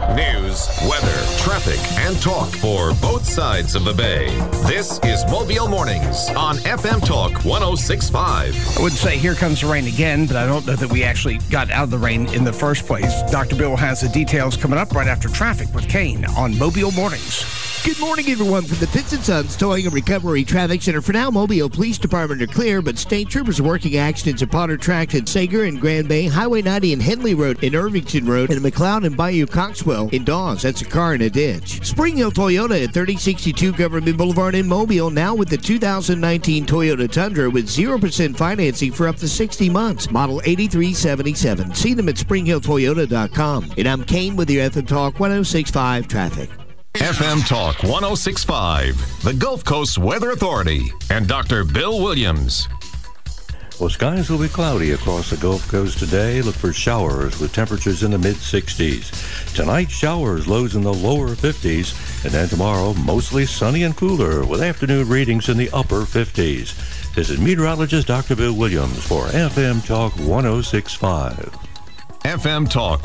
News, weather, traffic, and talk for both sides of the bay. This is Mobile Mornings on FM Talk 106.5. I would say here comes the rain again, but I don't know that we actually got out of the rain in the first place. Dr. Bill has the details coming up right after traffic with Kane on Mobile Mornings. Good morning, everyone, from the Pitts & Sons Towing and Recovery Traffic Center. For now, Mobile Police Department are clear, but state troopers are working accidents at Potter Tract and Sager and Grand Bay, Highway 90 and Henley Road and Irvington Road, and McLeod and Bayou Coxwell in Dawes. That's a car in a ditch. Spring Hill Toyota at 3062 Government Boulevard in Mobile, now with the 2019 Toyota Tundra with 0% financing for up to 60 months. Model 8377. See them at springhilltoyota.com. And I'm Kane with your FM Talk 106.5 Traffic. FM Talk 106.5, the Gulf Coast Weather Authority, and Dr. Bill Williams. Well, skies will be cloudy across the Gulf Coast today. Look for showers with temperatures in the mid-60s. Tonight, showers, lows in the lower 50s. And then tomorrow, mostly sunny and cooler with afternoon readings in the upper 50s. This is meteorologist Dr. Bill Williams for FM Talk 106.5. FM Talk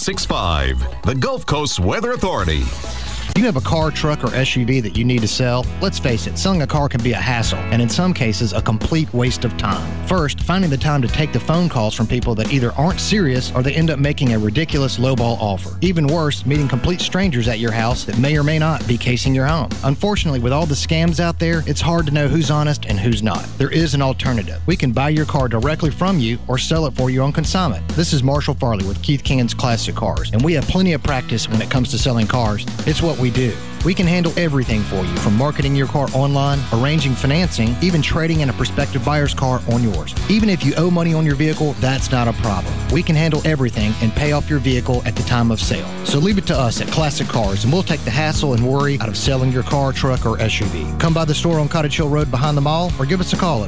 106.5, the Gulf Coast Weather Authority. Do you have a car, truck, or SUV that you need to sell? Let's face it, selling a car can be a hassle, and in some cases, a complete waste of time. First, finding the time to take the phone calls from people that either aren't serious or they end up making a ridiculous lowball offer. Even worse, meeting complete strangers at your house that may or may not be casing your home. Unfortunately, with all the scams out there, it's hard to know who's honest and who's not. There is an alternative. We can buy your car directly from you or sell it for you on consignment. This is Marshall Farley with Keith Kingens Classic Cars, and we have plenty of practice when it comes to selling cars. It's what we do. We can handle everything for you, from marketing your car online, arranging financing, even trading in a prospective buyer's car on yours. Even if you owe money on your vehicle, that's not a problem. We can handle everything and pay off your vehicle at the time of sale. So leave it to us at Classic Cars, and we'll take the hassle and worry out of selling your car, truck, or SUV. Come by the store on Cottage Hill Road behind the mall, or give us a call at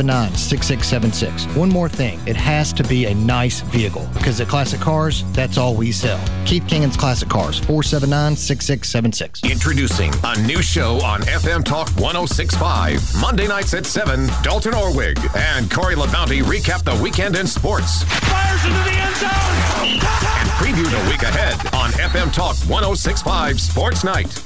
479-6676. One more thing, it has to be a nice vehicle, because at Classic Cars, that's all we sell. Keith Kingens Classic Cars, 479-6676. Introducing a new show on FM Talk 106.5. Monday nights at 7, Dalton Orwig and Corey LaBounty recap the weekend in sports. Fires into the end zone! And preview the week ahead on FM Talk 106.5 Sports Night.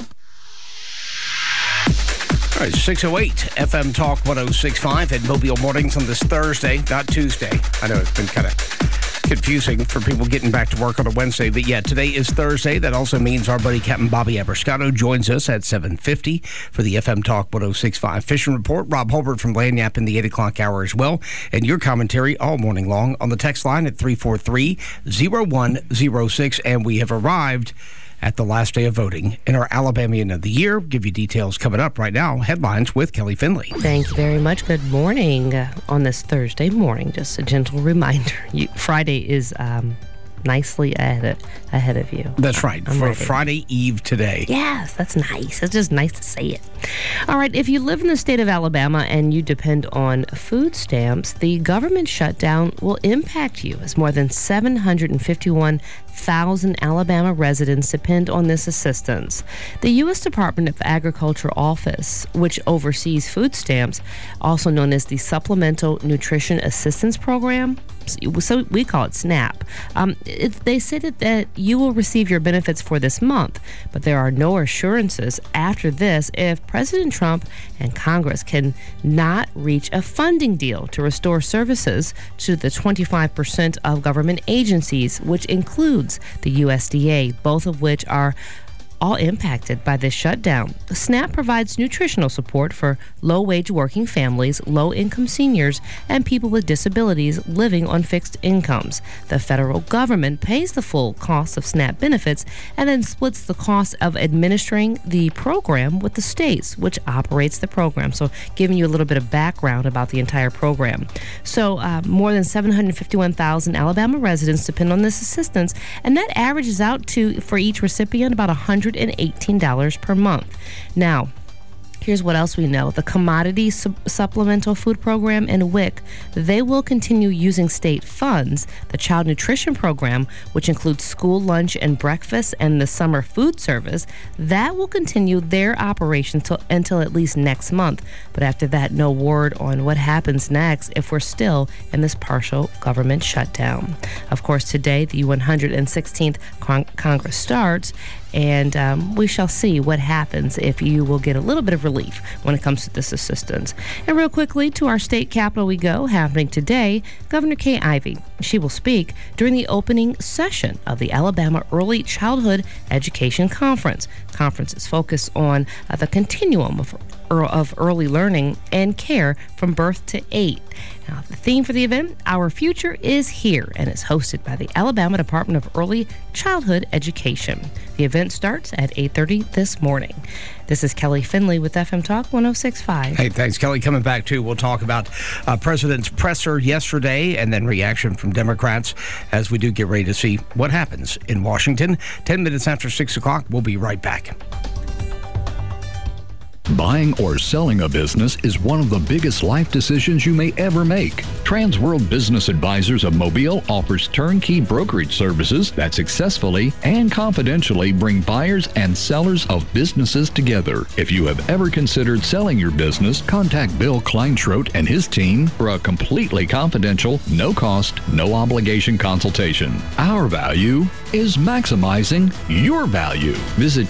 All right, 6:08, FM Talk 106.5 at Mobile Mornings on this Thursday, not Tuesday. I know it's been kind of confusing for people getting back to work on a Wednesday, but yeah, today is Thursday. That also means our buddy Captain Bobby Abrascato joins us at 7:50 for the FM Talk 106.5 Fishing Report. Rob Holbert from Lagniappe in the 8 o'clock hour as well, and your commentary all morning long on the text line at 343-0106, and we have arrived at the last day of voting in our Alabamian of the Year. Give you details coming up right now. Headlines with Kelly Finley. Thank you very much. Good morning on this Thursday morning. Just a gentle reminder. Friday is nicely ahead of you. That's right. I'm for ready. Friday Eve today. Yes, that's nice. It's just nice to say it. All right, if you live in the state of Alabama and you depend on food stamps, the government shutdown will impact you, as more than 751,000 Alabama residents depend on this assistance. The U.S. Department of Agriculture Office, which oversees food stamps, also known as the Supplemental Nutrition Assistance Program, so we call it SNAP. They say that you will receive your benefits for this month, but there are no assurances after this if President Trump and Congress can not reach a funding deal to restore services to the 25% of government agencies, which includes the USDA, both of which are all impacted by this shutdown. SNAP provides nutritional support for low-wage working families, low-income seniors, and people with disabilities living on fixed incomes. The federal government pays the full cost of SNAP benefits and then splits the cost of administering the program with the states, which operates the program. So giving you a little bit of background about the entire program. So more than 751,000 Alabama residents depend on this assistance, and that averages out to, for each recipient, about $118 per month. Now, Here's what else we know. The Commodity Supplemental Food Program and WIC, they will continue using state funds. The Child Nutrition Program, which includes school lunch and breakfast and the summer food service, that will continue their operation until at least next month. But after that, no word on what happens next if we're still in this partial government shutdown. Of course, today, the 116th Congress starts, and we shall see what happens if you will get a little bit of relief when it comes to this assistance. And real quickly, to our state capitol we go. Happening today, Governor Kay Ivey. She will speak during the opening session of the Alabama Early Childhood Education Conference. Conference is focused on the continuum of early learning and care from birth to 8. Now, the theme for the event, Our Future is Here, and is hosted by the Alabama Department of Early Childhood Education. The event starts at 8:30 this morning. This is Kelly Finley with FM Talk 106.5. Hey, thanks, Kelly. Coming back, too, we'll talk about President's presser yesterday and then reaction from Democrats as we do get ready to see what happens in Washington. 10 minutes after 6 o'clock, we'll be right back. Buying or selling a business is one of the biggest life decisions you may ever make. Transworld Business Advisors of Mobile offers turnkey brokerage services that successfully and confidentially bring buyers and sellers of businesses together. If you have ever considered selling your business, contact Bill Kleinschrodt and his team for a completely confidential, no-cost, no-obligation consultation. Our value is maximizing your value. Visit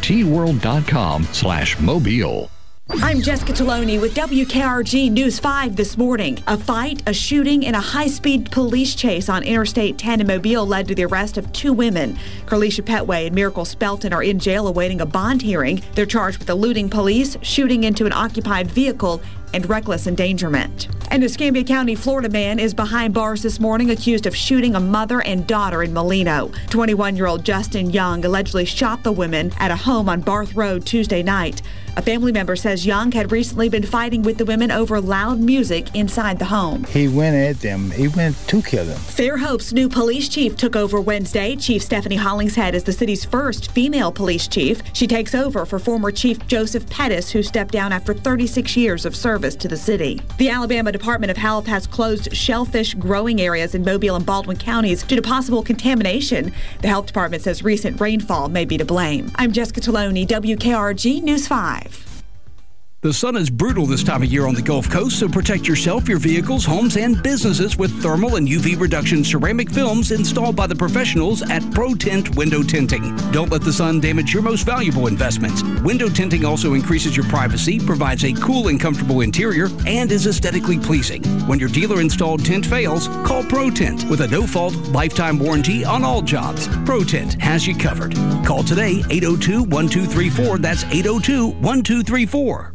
tworld.com/mobile. I'm Jessica Taloni with WKRG News 5 this morning. A fight, a shooting, and a high-speed police chase on Interstate 10 in Mobile led to the arrest of 2 women. Carlisha Petway and Miracle Spelton are in jail awaiting a bond hearing. They're charged with eluding police, shooting into an occupied vehicle, and reckless endangerment. And a Escambia County, Florida man is behind bars this morning accused of shooting a mother and daughter in Molino. 21-year-old Justin Young allegedly shot the women at a home on Barth Road Tuesday night. A family member says Young had recently been fighting with the women over loud music inside the home. He went at them. He went to kill them. Fairhope's new police chief took over Wednesday. Chief Stephanie Hollingshead is the city's first female police chief. She takes over for former Chief Joseph Pettis, who stepped down after 36 years of service to the city. The Alabama Department of Health has closed shellfish growing areas in Mobile and Baldwin counties due to possible contamination. The health department says recent rainfall may be to blame. I'm Jessica Taloni, WKRG News 5. The sun is brutal this time of year on the Gulf Coast, so protect yourself, your vehicles, homes, and businesses with thermal and UV reduction ceramic films installed by the professionals at ProTint Window Tinting. Don't let the sun damage your most valuable investments. Window tinting also increases your privacy, provides a cool and comfortable interior, and is aesthetically pleasing. When your dealer-installed tint fails, call ProTint with a no-fault lifetime warranty on all jobs. ProTint has you covered. Call today, 802-1234. That's 802-1234.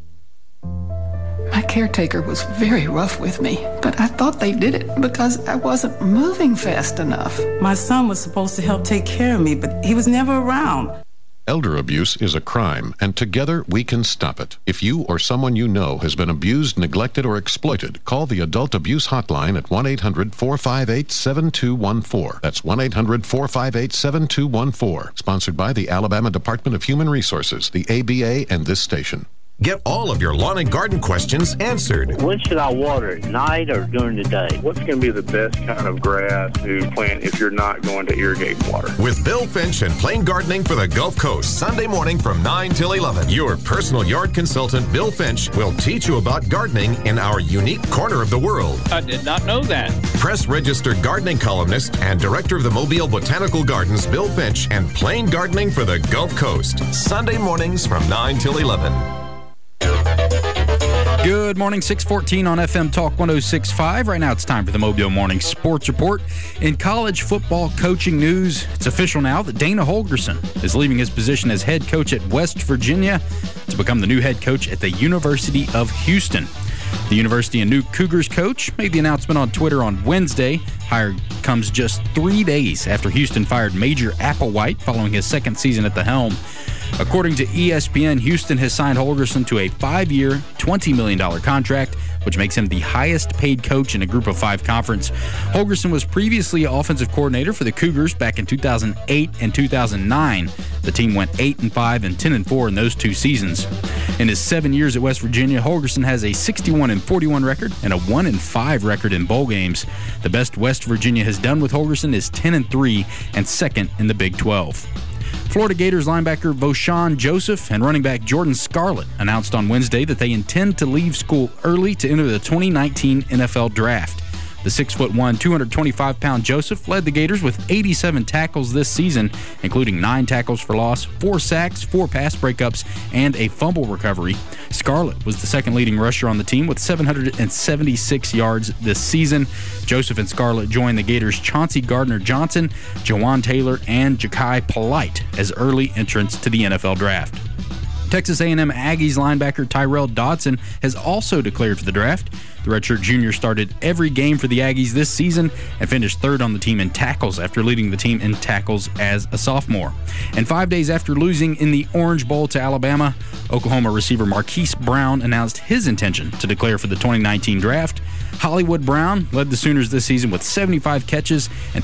My caretaker was very rough with me, but I thought they did it because I wasn't moving fast enough. My son was supposed to help take care of me, but he was never around. Elder abuse is a crime, and together we can stop it. If you or someone you know has been abused, neglected, or exploited, call the Adult Abuse Hotline at 1-800-458-7214. That's 1-800-458-7214. Sponsored by the Alabama Department of Human Resources, the ABA, and this station. Get all of your lawn and garden questions answered. When should I water it, night or during the day? What's going to be the best kind of grass to plant if you're not going to irrigate water? With Bill Finch and Plain Gardening for the Gulf Coast, Sunday morning from 9 till 11. Your personal yard consultant, Bill Finch, will teach you about gardening in our unique corner of the world. I did not know that. Press-registered gardening columnist and director of the Mobile Botanical Gardens, Bill Finch, and Plain Gardening for the Gulf Coast, Sunday mornings from 9 till 11. Good morning, 6:14 on FM Talk 106.5. Right now it's time for the Mobile Morning Sports Report. In college football coaching news, it's official now that Dana Holgorsen is leaving his position as head coach at West Virginia to become the new head coach at the University of Houston. The University and new Cougars coach made the announcement on Twitter on Wednesday. Hire comes just 3 days after Houston fired Major Applewhite following his second season at the helm. According to ESPN, Houston has signed Holgorsen to a 5-year, $20 million contract which makes him the highest paid coach in a Group of 5 conference. Holgorsen was previously offensive coordinator for the Cougars back in 2008 and 2009. The team went 8-5 and 10-4 in those 2 seasons. In his 7 years at West Virginia, Holgorsen has a 61-41 record and a 1-5 record in bowl games. The best West Virginia has done with Holgorsen is 10-3 and second in the Big 12. Florida Gators linebacker Vosean Joseph and running back Jordan Scarlett announced on Wednesday that they intend to leave school early to enter the 2019 NFL Draft. The 6'1", 225-pound Joseph led the Gators with 87 tackles this season, including 9 tackles for loss, 4 sacks, 4 pass breakups, and a fumble recovery. Scarlett was the second leading rusher on the team with 776 yards this season. Joseph and Scarlett joined the Gators' Chauncey Gardner-Johnson, Jawan Taylor, and Ja'Kai Polite as early entrants to the NFL Draft. Texas A&M Aggies linebacker Tyrell Dodson has also declared for the draft. The redshirt junior started every game for the Aggies this season and finished third on the team in tackles after leading the team in tackles as a sophomore. And 5 days after losing in the Orange Bowl to Alabama, Oklahoma receiver Marquise Brown announced his intention to declare for the 2019 draft. Hollywood Brown led the Sooners this season with 75 catches and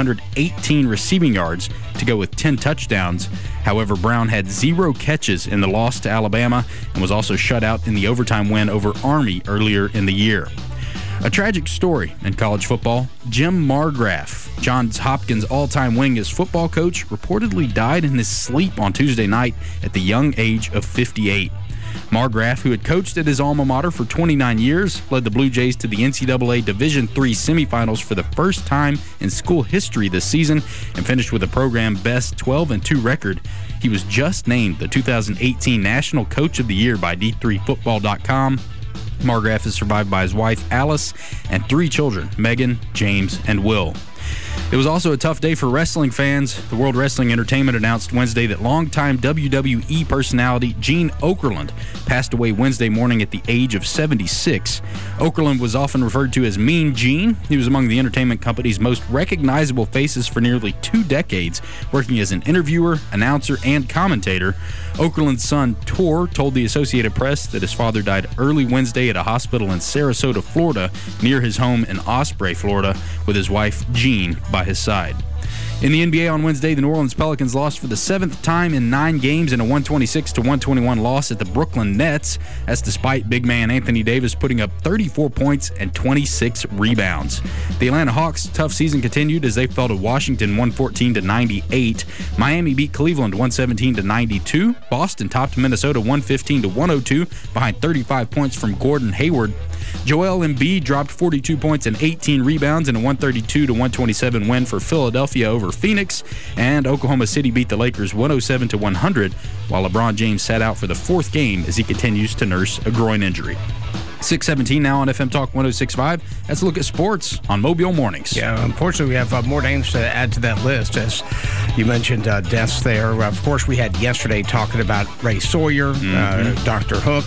1,318 receiving yards to go with 10 touchdowns. However, Brown had 0 catches in the loss to Alabama and was also shut out in the overtime win over Army earlier in the year. A tragic story in college football. Jim Margraf, Johns Hopkins all-time winningest football coach, reportedly died in his sleep on Tuesday night at the young age of 58. Margraf, who had coached at his alma mater for 29 years, led the Blue Jays to the NCAA Division III semifinals for the first time in school history this season and finished with a program-best 12-2 record. He was just named the 2018 National Coach of the Year by D3Football.com. Margraf is survived by his wife, Alice, and 3 children, Megan, James, and Will. It was also a tough day for wrestling fans. The World Wrestling Entertainment announced Wednesday that longtime WWE personality Gene Okerlund passed away Wednesday morning at the age of 76. Okerlund was often referred to as Mean Gene. He was among the entertainment company's most recognizable faces for nearly 2 decades, working as an interviewer, announcer, and commentator. Okerlund's son, Tor, told the Associated Press that his father died early Wednesday at a hospital in Sarasota, Florida, near his home in Osprey, Florida, with his wife, Jean, by his side. In the NBA on Wednesday, the New Orleans Pelicans lost for the 7th time in 9 games in a 126-121 loss at the Brooklyn Nets. That's despite big man Anthony Davis putting up 34 points and 26 rebounds. The Atlanta Hawks' tough season continued as they fell to Washington 114-98. Miami beat Cleveland 117-92. Boston topped Minnesota 115-102 behind 35 points from Gordon Hayward. Joel Embiid dropped 42 points and 18 rebounds in a 132-127 win for Philadelphia over Phoenix, and Oklahoma City beat the Lakers 107-100, while LeBron James sat out for the 4th game as he continues to nurse a groin injury. 6:17 now on FM Talk 106.5. Let's look at sports on Mobile Mornings. Yeah, unfortunately, we have more names to add to that list. As you mentioned, deaths there. Of course, we had yesterday talking about Ray Sawyer, Dr. Hook,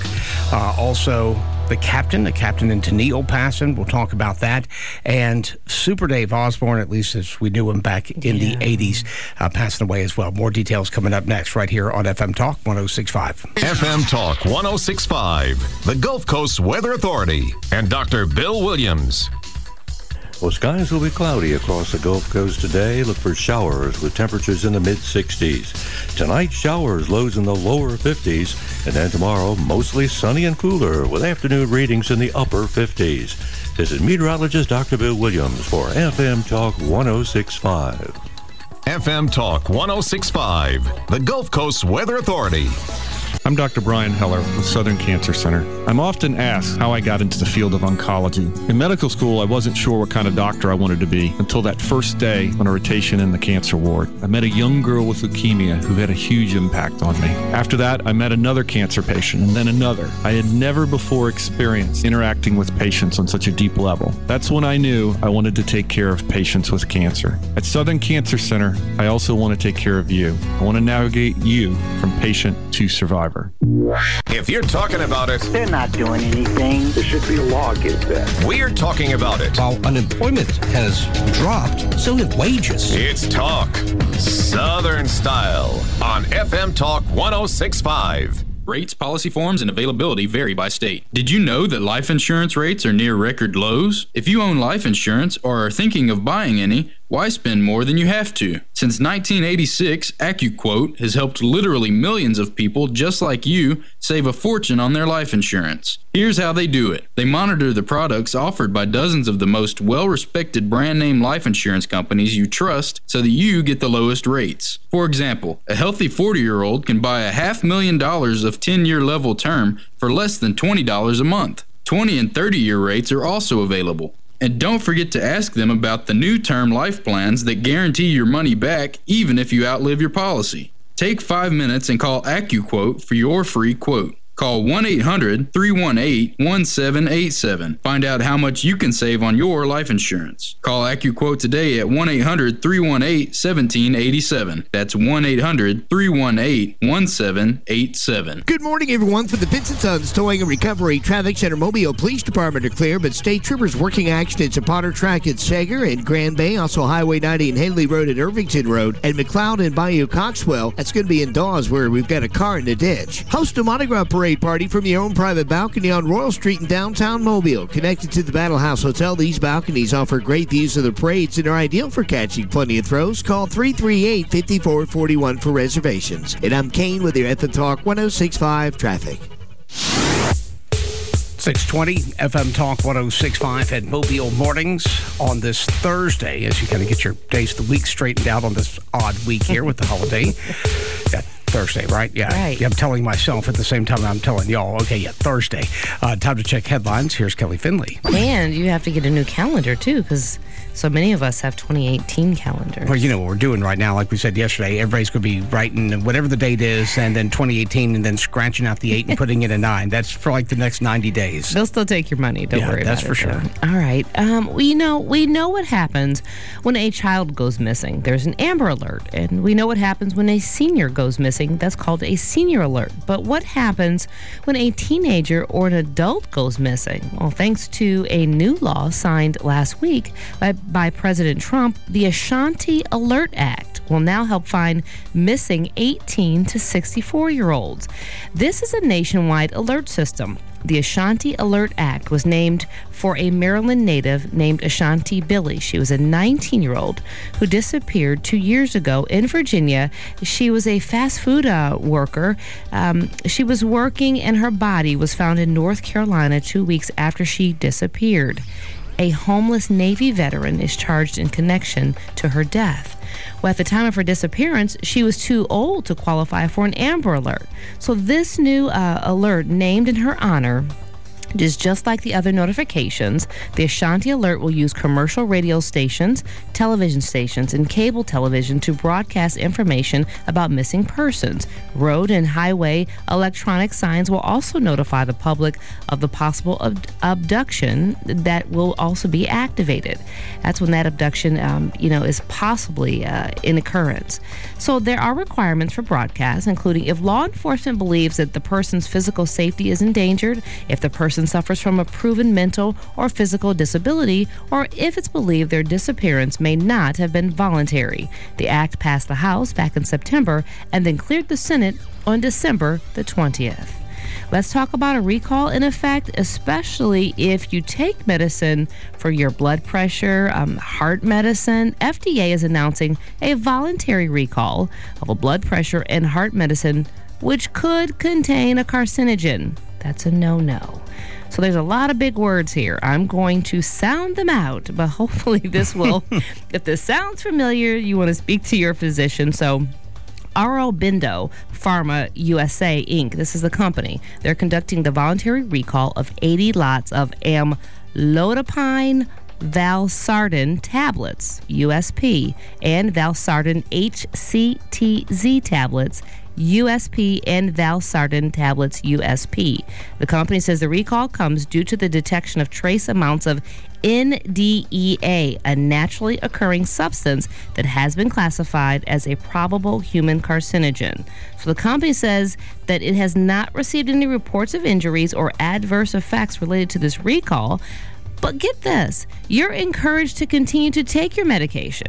also the captain in Tennille passing. We'll talk about that. And Super Dave Osborne, at least as we knew him back in the 80s, passing away as well. More details coming up next right here on FM Talk 106.5. FM Talk 106.5, the Gulf Coast Weather Authority, and Dr. Bill Williams. Well, skies will be cloudy across the Gulf Coast today. Look for showers with temperatures in the mid-60s. Tonight, showers, lows in the lower 50s. And then tomorrow, mostly sunny and cooler with afternoon readings in the upper 50s. This is meteorologist Dr. Bill Williams for FM Talk 106.5. FM Talk 106.5, the Gulf Coast Weather Authority. I'm Dr. Brian Heller with Southern Cancer Center. I'm often asked how I got into the field of oncology. In medical school, I wasn't sure what kind of doctor I wanted to be until that first day on a rotation in the cancer ward. I met a young girl with leukemia who had a huge impact on me. After that, I met another cancer patient and then another. I had never before experienced interacting with patients on such a deep level. That's when I knew I wanted to take care of patients with cancer. At Southern Cancer Center, I also want to take care of you. I want to navigate you from patient to survivor. If you're talking about it, they're not doing anything. There should be a law against that. We're talking about it. While unemployment has dropped, so have wages. It's talk Southern style on FM Talk 106.5. Rates, policy forms, and availability vary by state. Did you know that life insurance rates are near record lows? If you own life insurance or are thinking of buying any, why spend more than you have to? Since 1986, AccuQuote has helped literally millions of people just like you save a fortune on their life insurance. Here's how they do it. They monitor the products offered by dozens of the most well-respected brand name life insurance companies you trust so that you get the lowest rates. For example, a healthy 40-year-old can buy a $500,000 of 10-year level term for less than $20 a month. 20 and 30-year rates are also available. And don't forget to ask them about the new term life plans that guarantee your money back even if you outlive your policy. Take 5 minutes and call AccuQuote for your free quote. Call 1-800-318-1787. Find out how much you can save on your life insurance. Call AccuQuote today at 1-800-318-1787. That's 1-800-318-1787. Good morning, everyone. For the Pitts & Sons Towing and Recovery Traffic Center, Mobile Police Department are clear, but state troopers working accidents at Potter Track at Sager and Grand Bay, also Highway 90 and Henley Road at Irvington Road, and McLeod and Bayou Coxwell. That's going to be in Dawes, where we've got a car in the ditch. Host a Mardi Gras parade party from your own private balcony on Royal Street in downtown Mobile. Connected to the Battle House Hotel, these balconies offer great views of the parades and are ideal for catching plenty of throws. Call 338-5441 for reservations. And I'm Kane with your FM Talk 106.5 Traffic. 620 FM Talk 106.5 at Mobile Mornings on this Thursday, as you kind of get your days of the week straightened out on this odd week here with the holiday. Got Thursday, right? Yeah. Right. I'm telling myself at the same time I'm telling y'all, okay, yeah, Thursday. Time to check headlines. Here's Kelly Finley. And you have to get a new calendar, too, because so many of us have 2018 calendars. Well, you know what we're doing right now, like we said yesterday, everybody's going to be writing whatever the date is, and then 2018, and then scratching out the 8 and putting in a 9. That's for like the next 90 days. They'll still take your money. Don't worry about it. That's for sure. All right. We know what happens when a child goes missing. There's an Amber Alert. And we know what happens when a senior goes missing. That's called a Senior Alert. But what happens when a teenager or an adult goes missing? Well, thanks to a new law signed last week by President Trump, the Ashanti Alert Act will now help find missing 18 to 64-year-olds. This is a nationwide alert system. The Ashanti Alert Act was named for a Maryland native named Ashanti Billy. She was a 19-year-old who disappeared 2 years ago in Virginia. She was a fast food worker. She was working and her body was found in North Carolina 2 weeks after she disappeared. A homeless Navy veteran is charged in connection to her death. Well, at the time of her disappearance, she was too old to qualify for an Amber Alert. So this new alert, named in her honor, is just like the other notifications. The Ashanti Alert will use commercial radio stations, television stations, and cable television to broadcast information about missing persons. Road and highway electronic signs will also notify the public of the possible abduction that will also be activated. That's when that abduction, is possibly in occurrence. So there are requirements for broadcast, including if law enforcement believes that the person's physical safety is endangered, if the person suffers from a proven mental or physical disability, or if it's believed their disappearance may not have been voluntary. The act passed the House back in September and then cleared the Senate on December the 20th. Let's talk about a recall in effect, especially if you take medicine for your blood pressure, heart medicine. FDA is announcing a voluntary recall of a blood pressure and heart medicine which could contain a carcinogen. That's a no-no. So there's a lot of big words here. I'm going to sound them out, but hopefully this will, if this sounds familiar, you want to speak to your physician. So Aurobindo Pharma USA, Inc., this is the company. They're conducting the voluntary recall of 80 lots of amlodipine valsartan tablets, USP, and valsartan HCTZ tablets, USP, and valsartan tablets, USP. The company says the recall comes due to the detection of trace amounts of NDEA, a naturally occurring substance that has been classified as a probable human carcinogen. So the company says that it has not received any reports of injuries or adverse effects related to this recall. But get this, you're encouraged to continue to take your medication.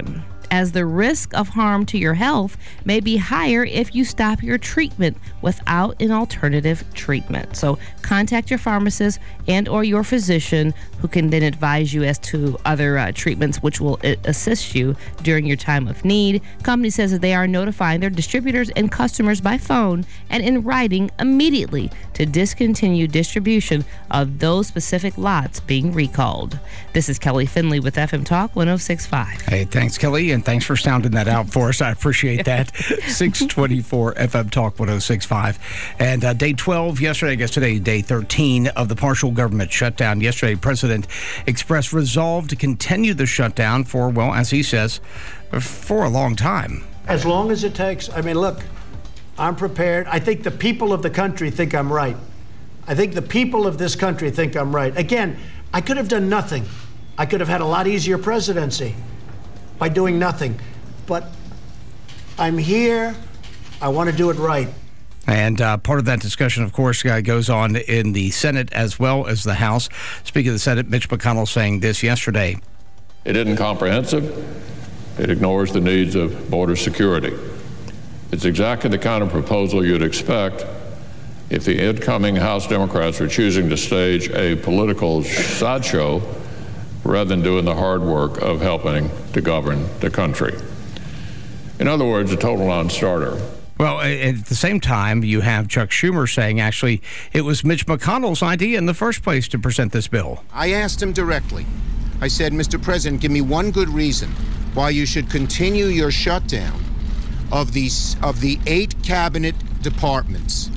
as the risk of harm to your health may be higher if you stop your treatment without an alternative treatment. So contact your pharmacist and or your physician, who can then advise you as to other treatments which will assist you during your time of need. Company says that they are notifying their distributors and customers by phone and in writing immediately to discontinue distribution of those specific lots being recalled. This is Kelly Finley with FM Talk 106.5. Hey, thanks, Kelly, and thanks for sounding that out for us. I appreciate that. 624 FM Talk 106.5. And day 12 yesterday, I guess today, day 13 of the partial government shutdown. Yesterday, President expressed resolve to continue the shutdown for, well, as he says, for a long time. As long as it takes. I mean, look, I'm prepared. I think the people of the country think I'm right. I think the people of this country think I'm right. Again, I could have done nothing. I could have had a lot easier presidency by doing nothing. But I'm here. I want to do it right. And part of that discussion, of course, goes on in the Senate as well as the House. Speaking of the Senate, Mitch McConnell saying this yesterday. It isn't comprehensive. It ignores the needs of border security. It's exactly the kind of proposal you'd expect if the incoming House Democrats were choosing to stage a political sideshow rather than doing the hard work of helping to govern the country. In other words, a total non-starter. Well, at the same time, you have Chuck Schumer saying, actually, it was Mitch McConnell's idea in the first place to present this bill. I asked him directly. I said, Mr. President, give me one good reason why you should continue your shutdown of the 8 cabinet departments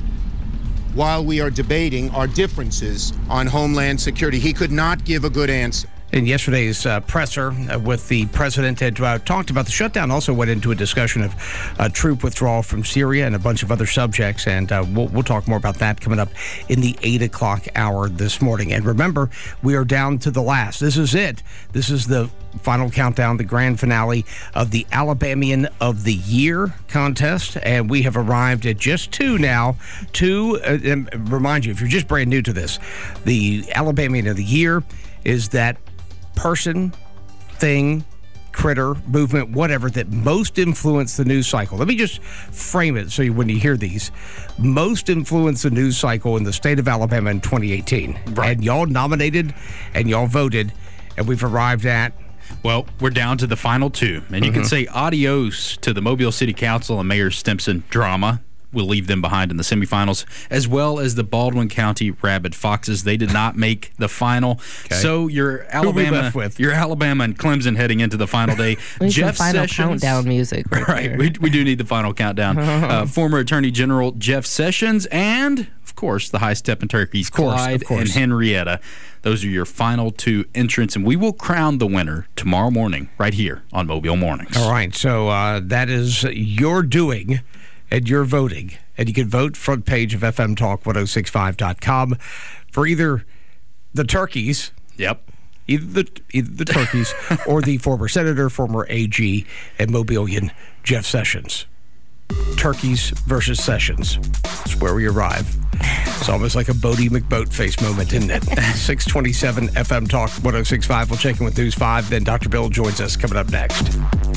while we are debating our differences on Homeland Security. He could not give a good answer. In yesterday's presser with the president had talked about the shutdown, also went into a discussion of troop withdrawal from Syria and a bunch of other subjects, and we'll talk more about that coming up in the 8 o'clock hour this morning. And remember, we are down to the last. This is it. This is the final countdown, the grand finale of the Alabamian of the Year contest, and we have arrived at just 2 now. 2, remind you, if you're just brand new to this, the Alabamian of the Year is that person, thing, critter, movement, whatever, that most influence the news cycle. Let me just frame it so when you hear these. Most influence the news cycle in the state of Alabama in 2018. Right. And y'all nominated and y'all voted, and we've arrived at... Well, we're down to the final 2. And you can say adios to the Mobile City Council and Mayor Stimpson drama. We'll leave them behind in the semifinals, as well as the Baldwin County Rabid Foxes. They did not make the final. Okay. So your Alabama and Clemson heading into the final day. We need some final countdown music. Right. We do need the final countdown. Former Attorney General Jeff Sessions and, of course, the High Steppin' Turkeys, Clyde and Henrietta. Those are your final 2 entrants, and we will crown the winner tomorrow morning right here on Mobile Mornings. All right. So that is your doing. And you're voting. And you can vote front page of FMTalk1065.com for either the turkeys. Yep. Either the turkeys or the former senator, former AG, and Mobilian Jeff Sessions. Turkeys versus Sessions. That's where we arrive. It's almost like a Bodie McBoatface moment, isn't it? 627 FM Talk 1065. We'll check in with News 5. Then Dr. Bill joins us coming up next.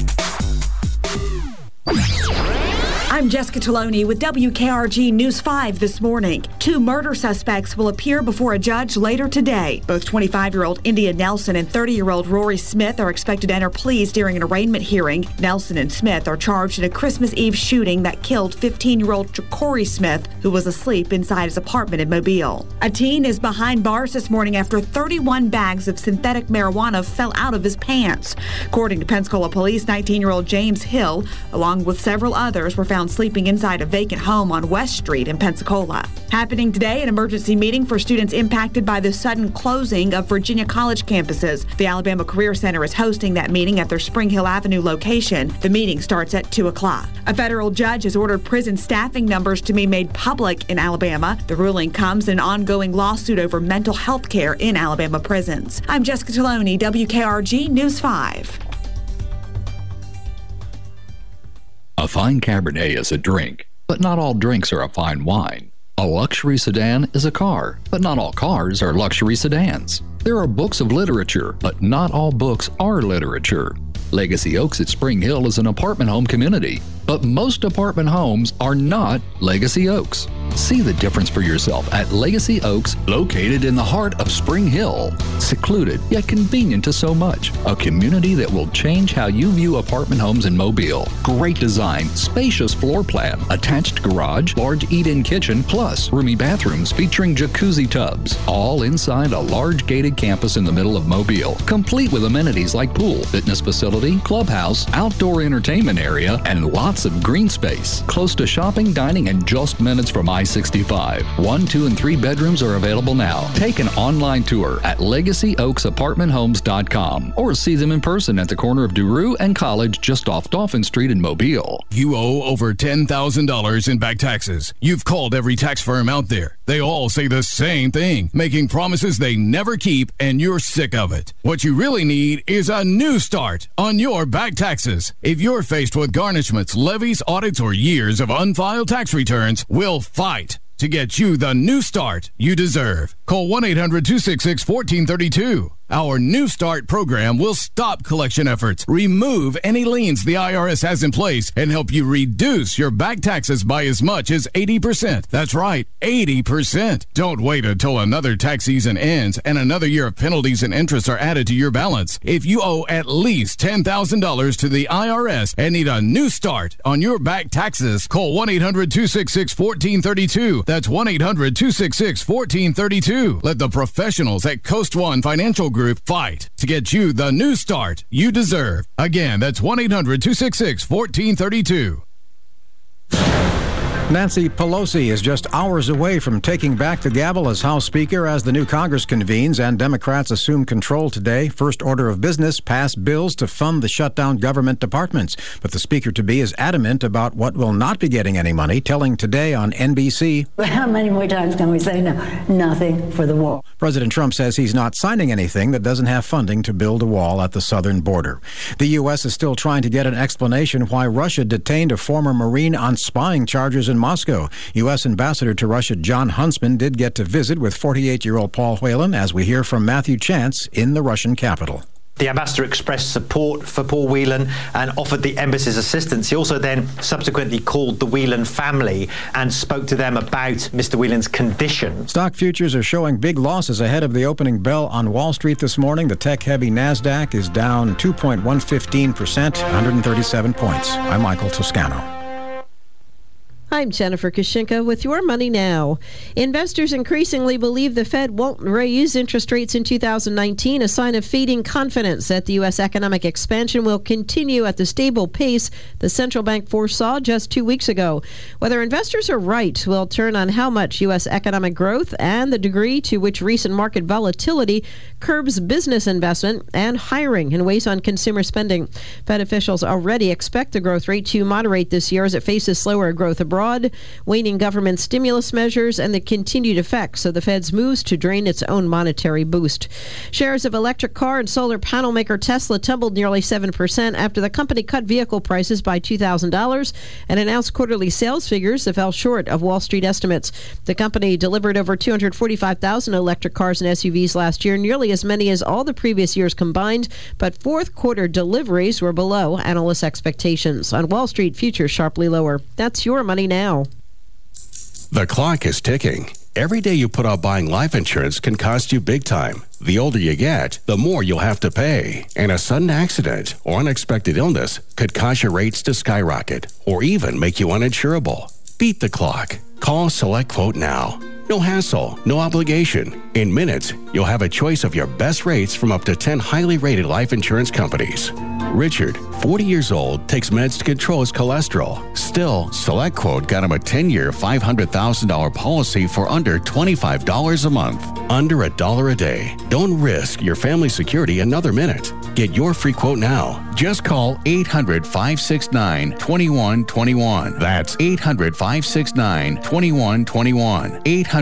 I'm Jessica Taloni with WKRG News 5 this morning. 2 murder suspects will appear before a judge later today. Both 25-year-old India Nelson and 30-year-old Rory Smith are expected to enter pleas during an arraignment hearing. Nelson and Smith are charged in a Christmas Eve shooting that killed 15-year-old Ja'Cory Smith, who was asleep inside his apartment in Mobile. A teen is behind bars this morning after 31 bags of synthetic marijuana fell out of his pants. According to Pensacola police, 19-year-old James Hill, along with several others, were found sleeping inside a vacant home on West Street in Pensacola. Happening today, an emergency meeting for students impacted by the sudden closing of Virginia College campuses. The Alabama Career Center is hosting that meeting at their Spring Hill Avenue location. The meeting starts at 2 o'clock. A federal judge has ordered prison staffing numbers to be made public in Alabama. The ruling comes in an ongoing lawsuit over mental health care in Alabama prisons. I'm Jessica Taloni, WKRG News 5. A fine Cabernet is a drink, but not all drinks are a fine wine. A luxury sedan is a car, but not all cars are luxury sedans. There are books of literature, but not all books are literature. Legacy Oaks at Spring Hill is an apartment home community, but most apartment homes are not Legacy Oaks. See the difference for yourself at Legacy Oaks, located in the heart of Spring Hill. Secluded, yet convenient to so much. A community that will change how you view apartment homes in Mobile. Great design, spacious floor plan, attached garage, large eat-in kitchen, plus roomy bathrooms featuring jacuzzi tubs. All inside a large gated campus in the middle of Mobile, complete with amenities like pool, fitness facility, clubhouse, outdoor entertainment area, and lots of green space. Close to shopping, dining, and just minutes from I-65. 1, 2, and 3 bedrooms are available now. Take an online tour at LegacyOaksApartmentHomes.com or see them in person at the corner of Duroux and College just off Dolphin Street in Mobile. You owe over $10,000 in back taxes. You've called every tax firm out there. They all say the same thing, making promises they never keep, and you're sick of it. What you really need is a new start on your back taxes. If you're faced with garnishments, levies, audits, or years of unfiled tax returns, we'll fight to get you the new start you deserve. Call 1-800-266-1432. Our New Start program will stop collection efforts, remove any liens the IRS has in place, and help you reduce your back taxes by as much as 80%. That's right, 80%. Don't wait until another tax season ends and another year of penalties and interest are added to your balance. If you owe at least $10,000 to the IRS and need a new start on your back taxes, call 1-800-266-1432. That's 1-800-266-1432. Let the professionals at Coast One Financial Group fight to get you the new start you deserve. Again, that's 1-800-266-1432. Nancy Pelosi is just hours away from taking back the gavel as House Speaker as the new Congress convenes and Democrats assume control today. First order of business, pass bills to fund the shutdown government departments. But the Speaker-to-be is adamant about what will not be getting any money, telling Today on NBC. How many more times can we say no? Nothing for the wall. President Trump says he's not signing anything that doesn't have funding to build a wall at the southern border. The U.S. is still trying to get an explanation why Russia detained a former Marine on spying charges in Moscow. U.S. Ambassador to Russia John Huntsman did get to visit with 48-year-old Paul Whelan, as we hear from Matthew Chance in the Russian capital. The ambassador expressed support for Paul Whelan and offered the embassy's assistance. He also then subsequently called the Whelan family and spoke to them about Mr. Whelan's condition. Stock futures are showing big losses ahead of the opening bell on Wall Street this morning. The tech-heavy NASDAQ is down 2.115%, 137 points. I'm Michael Toscano. I'm Jennifer Kushinka with Your Money Now. Investors increasingly believe the Fed won't raise interest rates in 2019, a sign of fading confidence that the U.S. economic expansion will continue at the stable pace the central bank foresaw just 2 weeks ago. Whether investors are right will turn on how much U.S. economic growth and the degree to which recent market volatility curbs business investment and hiring and weighs on consumer spending. Fed officials already expect the growth rate to moderate this year as it faces slower growth abroad, waning government stimulus measures, and the continued effects of the Fed's moves to drain its own monetary boost. Shares of electric car and solar panel maker Tesla tumbled nearly 7% after the company cut vehicle prices by $2,000 and announced quarterly sales figures that fell short of Wall Street estimates. The company delivered over 245,000 electric cars and SUVs last year, nearly as many as all the previous years combined, but fourth quarter deliveries were below analysts' expectations. On Wall Street, futures sharply lower. That's Your Money Now. The clock is ticking. Every day you put off buying life insurance can cost you big time. The older you get, the more you'll have to pay. And a sudden accident or unexpected illness could cause your rates to skyrocket or even make you uninsurable. Beat the clock. Call SelectQuote now. No hassle, no obligation. In minutes, you'll have a choice of your best rates from up to 10 highly rated life insurance companies. Richard, 40 years old, takes meds to control his cholesterol. Still, SelectQuote got him a 10-year, $500,000 policy for under $25 a month. Under $1 a day. Don't risk your family security another minute. Get your free quote now. Just call 800-569-2121. That's 800-569-2121.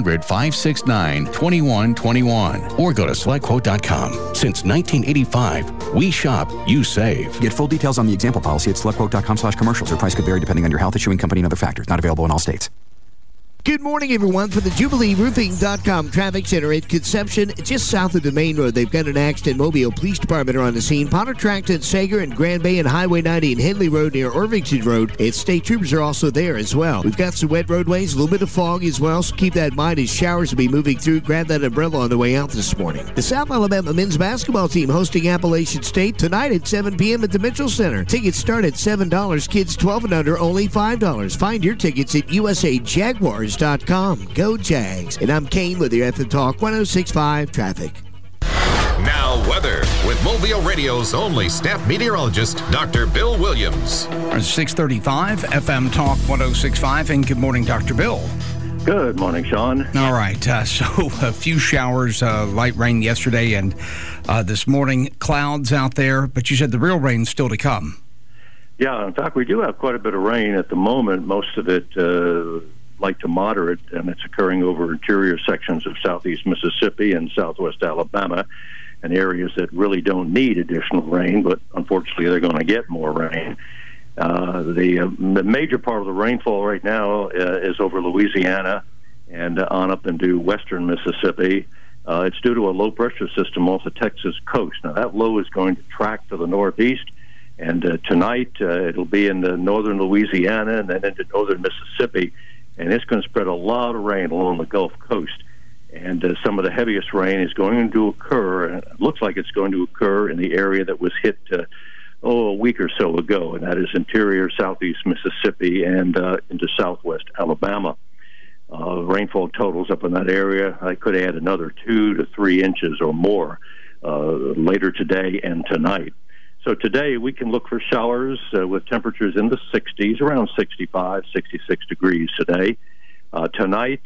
800-569-2121. Or go to SelectQuote.com. Since 1985, we shop, you save. Get full details on the example policy at SelectQuote.com/commercials. Your price could vary depending on your health, issuing company, and other factors. Not available in all states. Good morning, everyone. For the JubileeRoofing.com Traffic Center at Conception, just south of the main road, they've got an accident. Mobile Police Department are on the scene. Potter-Tracton, Sager, and Grand Bay, and Highway 90 and Henley Road near Irvington Road. And state troopers are also there as well. We've got some wet roadways, a little bit of fog as well, so keep that in mind as showers will be moving through. Grab that umbrella on the way out this morning. The South Alabama men's basketball team hosting Appalachian State tonight at 7 p.m. at the Mitchell Center. Tickets start at $7. Kids 12 and under, only $5. Find your tickets at USAJaguars.com. Go Jags. And I'm Kane with your FM Talk 106.5 Traffic. Now weather with Mobile Radio's only staff meteorologist, Dr. Bill Williams. 6:35 FM Talk 106.5, and good morning, Dr. Bill. Good morning, Sean. All right, so a few showers, light rain yesterday, and this morning clouds out there, but you said the real rain's still to come. Yeah, in fact, we do have quite a bit of rain at the moment, most of it light to moderate, and it's occurring over interior sections of southeast Mississippi and southwest Alabama, and areas that really don't need additional rain, but unfortunately they're going to get more rain. The major part of the rainfall right now is over Louisiana and on up into western Mississippi. It's due to a low-pressure system off the Texas coast. Now, that low is going to track to the northeast, and tonight it'll be in the northern Louisiana and then into northern Mississippi, and it's going to spread a lot of rain along the Gulf Coast. And some of the heaviest rain is going to occur, and it looks like it's going to occur in the area that was hit a week or so ago, and that is interior southeast Mississippi and into southwest Alabama. Rainfall totals up in that area, I could add another 2 to 3 inches or more later today and tonight. So today we can look for showers with temperatures in the 60s, around 65, 66 degrees today. Tonight,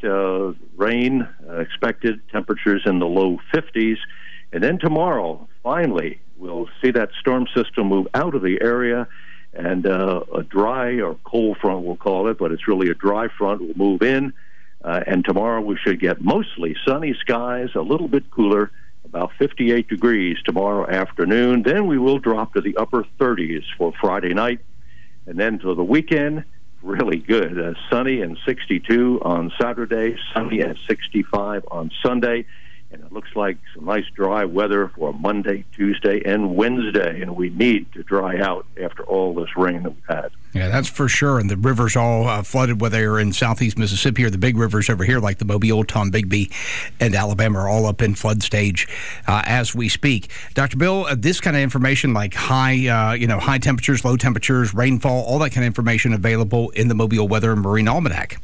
rain expected, temperatures in the low 50s. And then tomorrow, finally, we'll see that storm system move out of the area, and a dry or cold front, we'll call it, but it's really a dry front, will move in. And tomorrow we should get mostly sunny skies, a little bit cooler, about 58 degrees tomorrow afternoon. Then we will drop to the upper 30s for Friday night. And then to the weekend, really good. Sunny and 62 on Saturday, sunny and 65 on Sunday. And it looks like some nice dry weather for Monday, Tuesday, and Wednesday. And we need to dry out after all this rain that we've had. Yeah, that's for sure. And the rivers all flooded, whether they're in southeast Mississippi or the big rivers over here, like the Mobile, Tombigbee, and Alabama, are all up in flood stage as we speak. Dr. Bill, this kind of information, like high temperatures, low temperatures, rainfall, all that kind of information available in the Mobile Weather and Marine Almanac.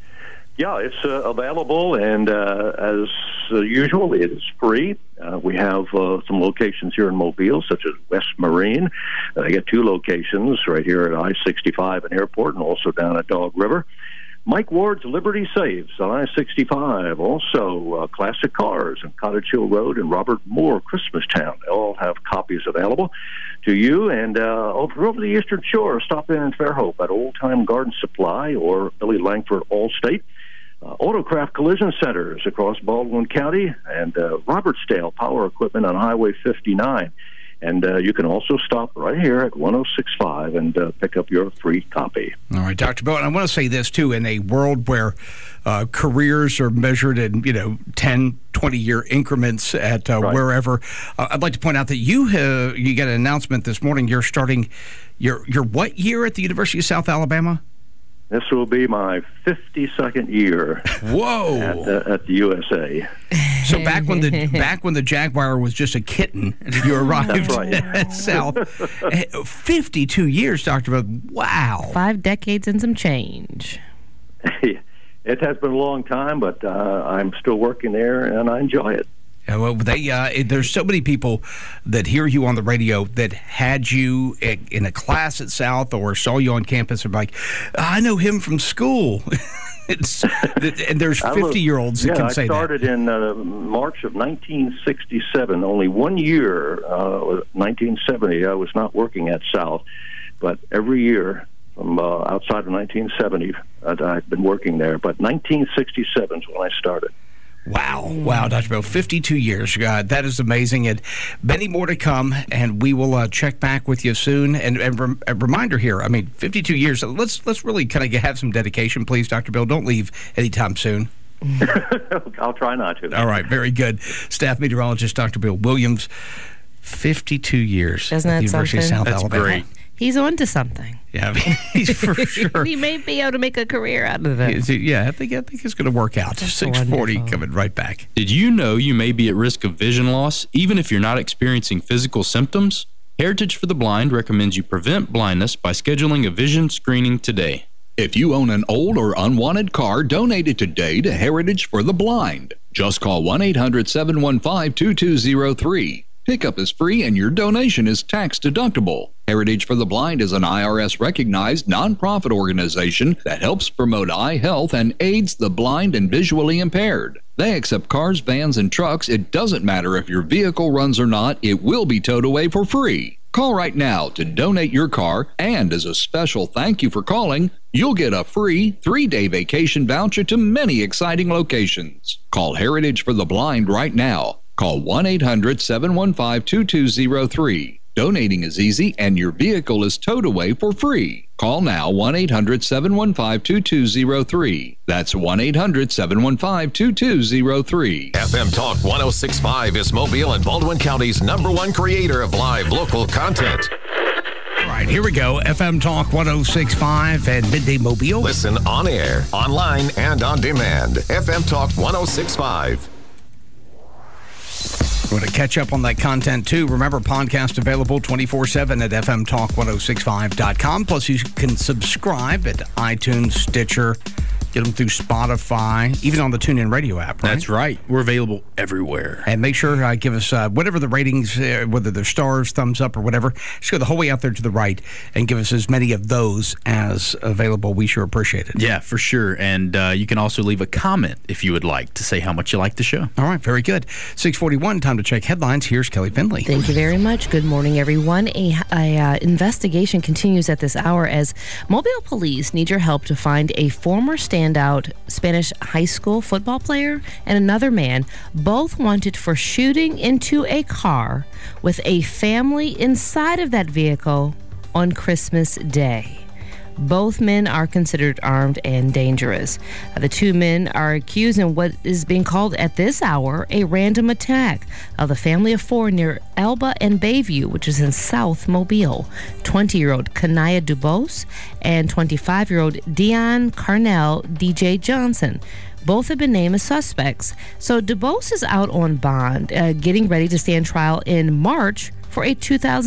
Yeah, it's available, and as usual, it is free. We have some locations here in Mobile, such as West Marine. They get 2 locations right here at I-65 and Airport, and also down at Dog River. Mike Ward's Liberty Saves on I-65. Also, Classic Cars on Cottage Hill Road and Robert Moore Christmastown. They all have copies available to you. And over the Eastern Shore, stop in Fairhope at Old Time Garden Supply or Billy Langford Allstate. Autocraft Collision Centers across Baldwin County, and Robertsdale Power Equipment on Highway 59. And you can also stop right here at 106.5 and pick up your free copy. All right, Dr. Bill, and I want to say this, too, in a world where careers are measured in, 10, 20-year increments at wherever, I'd like to point out that you got an announcement this morning. You're starting your what year at the University of South Alabama? This will be my 52nd year. Whoa! At the USA. So back when the Jaguar was just a kitten, you arrived at South. 52 years, Dr. Bill. Wow! 5 decades and some change. It has been a long time, but I'm still working there, and I enjoy it. Well, there's so many people that hear you on the radio that had you in a class at South or saw you on campus and are like, I know him from school. And there's 50-year-olds that can say that. I started in March of 1967. Only 1 year, 1970, I was not working at South. But every year from outside of 1970, I've been working there. But 1967 is when I started. Wow, Dr. Bill, 52 years. That is amazing. And many more to come, and we will check back with you soon. And a reminder here, 52 years. Let's really kind of have some dedication, please, Dr. Bill. Don't leave anytime soon. I'll try not to. All right, very good. Staff meteorologist Dr. Bill Williams, 52 years. Isn't that University something? of South Alabama. Great. He's on to something. Yeah, he's for sure. He may be able to make a career out of it. Yeah, I think it's going to work out. 6:40 coming right back. Did you know you may be at risk of vision loss even if you're not experiencing physical symptoms? Heritage for the Blind recommends you prevent blindness by scheduling a vision screening today. If you own an old or unwanted car, donate it today to Heritage for the Blind. Just call 1-800-715-2203. Pickup is free and your donation is tax deductible. Heritage for the Blind is an IRS-recognized nonprofit organization that helps promote eye health and aids the blind and visually impaired. They accept cars, vans, and trucks. It doesn't matter if your vehicle runs or not, it will be towed away for free. Call right now to donate your car, and as a special thank you for calling, you'll get a free 3-day vacation voucher to many exciting locations. Call Heritage for the Blind right now. Call 1-800-715-2203. Donating is easy and your vehicle is towed away for free. Call now 1-800-715-2203. That's 1-800-715-2203. FM Talk 106.5 is Mobile and Baldwin County's #1 creator of live local content. All right, here we go. FM Talk 106.5 and Midday Mobile. Listen on air, online, and on demand. FM Talk 106.5. Want to catch up on that content too? Remember, podcast available 24/7 at fmtalk1065.com. Plus, you can subscribe at iTunes, Stitcher, get them through Spotify, even on the TuneIn Radio app, right? That's right. We're available everywhere. And make sure give us whatever the ratings, whether they're stars, thumbs up, or whatever. Just go the whole way out there to the right and give us as many of those as available. We sure appreciate it. Yeah, for sure. And you can also leave a comment if you would like to say how much you like the show. All right, very good. 6:41, time to check headlines. Here's Kelly Finley. Thank you very much. Good morning, everyone. A investigation continues at this hour as Mobile police need your help to find a former standout Spanish high school football player and another man, both wanted for shooting into a car with a family inside of that vehicle on Christmas Day. Both men are considered armed and dangerous. The two men are accused in what is being called at this hour a random attack of the family of four near Elba and Bayview, which is in South Mobile. 20-year-old Kanaya Dubose and 25-year-old Dion Carnell DJ Johnson. Both have been named as suspects. So Dubose is out on bond, getting ready to stand trial in March for a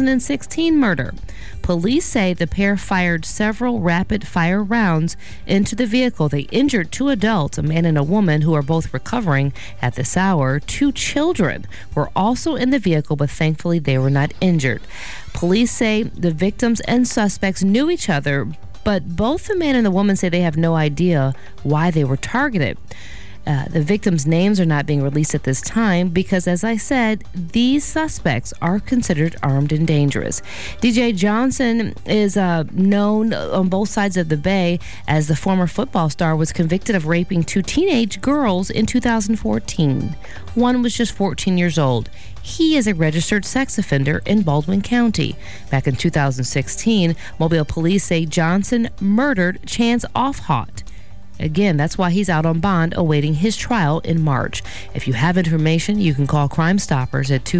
2016 murder. Police say the pair fired several rapid-fire rounds into the vehicle. They injured two adults, a man and a woman, who are both recovering at this hour. Two children were also in the vehicle, but thankfully they were not injured. Police say the victims and suspects knew each other, but both the man and the woman say they have no idea why they were targeted. The victims' names are not being released at this time because, as I said, these suspects are considered armed and dangerous. DJ Johnson is known on both sides of the bay as the former football star was convicted of raping two teenage girls in 2014. One was just 14 years old. He is a registered sex offender in Baldwin County. Back in 2016, Mobile police say Johnson murdered Chance Offhot. Again, that's why he's out on bond awaiting his trial in March. If you have information, you can call Crime Stoppers at